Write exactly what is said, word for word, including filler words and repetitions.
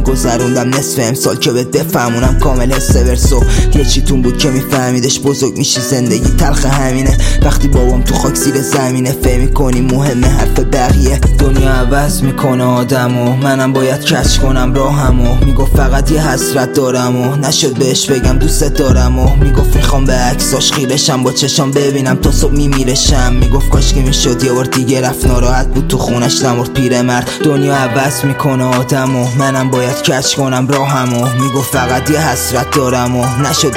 گذروندم نصف امسال که بهت بفهمونم کامل حس ورسو. یه چیتون بود که میفهمیدش بزرگ میشی، زندگی تلخ همینه. وقتی بابام تو خاک زیر زمینه فهم میکنی مهمه حرف بقیه. دنیا عوض میکنه آدمو، منم باید کش کنم راهمو. میگفت فقط یه حسرت دارم و نشد بهش بگم دوست دارم و میگفت میخوام به عکساش خیرشم، با چشام ببینم تا صبح میمیرشم. میگفت کاش که میشد یه بار دیگه رفت، ناراحت بود تو خونش نمرد پیرمرد. دنیا عوض میکنه آدمو، منم باید کش کنم راهمو. میگفت فقط یه حسرت دارم و نشد